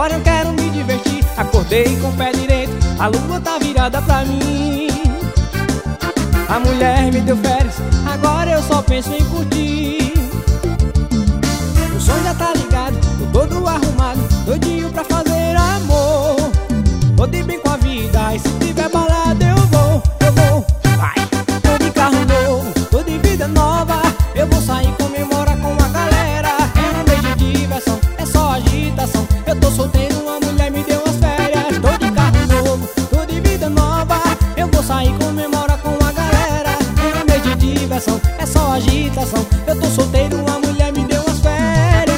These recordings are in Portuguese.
agora eu quero me divertir. Acordei com o pé direito, a lua tá virada pra mim. A mulher me deu férias, agora eu só penso em curtir. O som já tá ligado, tô todo arrumado, doidinho pra fazer amor. Tô de bem com a vida, e se tiver balada eu vou. Vai. Tô de carro novo, tô de vida nova, eu vou sair comemorar com a galera. É um mês de diversão, é só agitação. Eu tô solteiro, uma mulher me deu as férias. Tô de carro novo, tô de vida nova, eu vou sair comemorar com a galera. É um mês de diversão, é só agitação. Eu tô solteiro, uma mulher me deu as férias.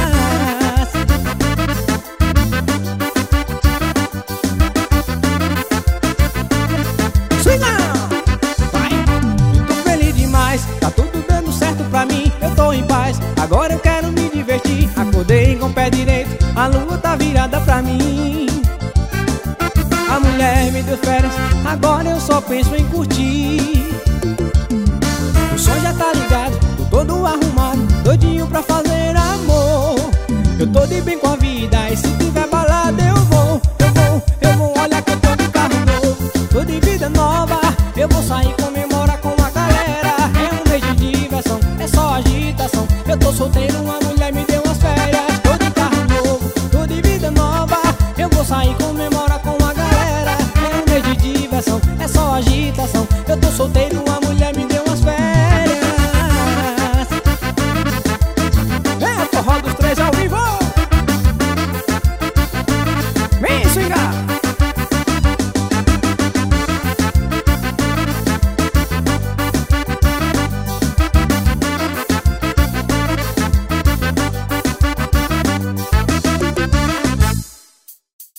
Tá tudo dando certo pra mim, eu tô em paz, agora eu quero me divertir. Acordei com o pé direito, a lua tá virada pra mim. A mulher me deu férias, agora eu só penso em curtir. O som já tá ligado, tô todo arrumado, doidinho pra fazer amor. Eu tô de bem com a